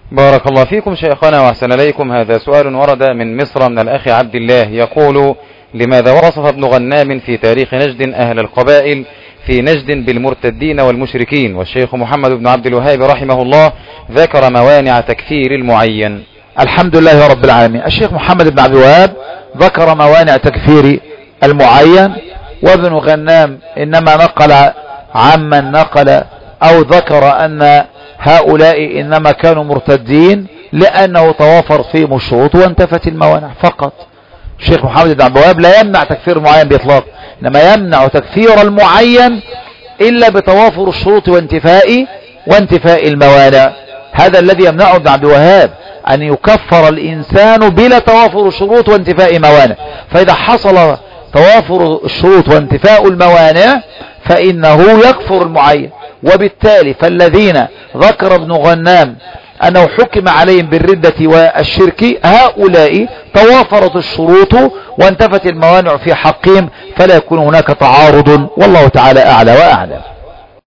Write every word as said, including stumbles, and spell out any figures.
بارك الله فيكم شيخنا وأحسن إليكم. هذا سؤال ورد من مصر من الأخ عبد الله يقول: لماذا وصف ابن غنام في تاريخ نجد أهل القبائل في نجد بالمرتدين والمشركين، والشيخ محمد بن عبد الوهاب رحمه الله ذكر موانع تكفير المعين؟ الحمد لله رب العالمين. الشيخ محمد بن عبد الوهاب ذكر موانع تكفير المعين، وابن غنام إنما نقل عمن نقل أو ذكر أن هؤلاء إنما كانوا مرتدين لأنه توافر فيهم الشروط وانتفت الموانع فقط. الشيخ محمد بن عبد الوهاب لا يمنع تكفير المعين بإطلاق، إنما يمنع تكفير المعين إلا بتوافر الشروط وانتفاء وانتفاء الموانع. هذا الذي يمنعه ابن عبد الوهاب، أن يكفر الإنسان بلا توافر الشروط وانتفاء موانع. فإذا حصل توافر الشروط وانتفاء الموانع فإنه يكفر المعين. وبالتالي فالذين ذكر ابن غنام أنه حكم عليهم بالردة والشرك هؤلاء توافرت الشروط وانتفت الموانع في حقهم، فلا يكون هناك تعارض، والله تعالى أعلى وأعلم.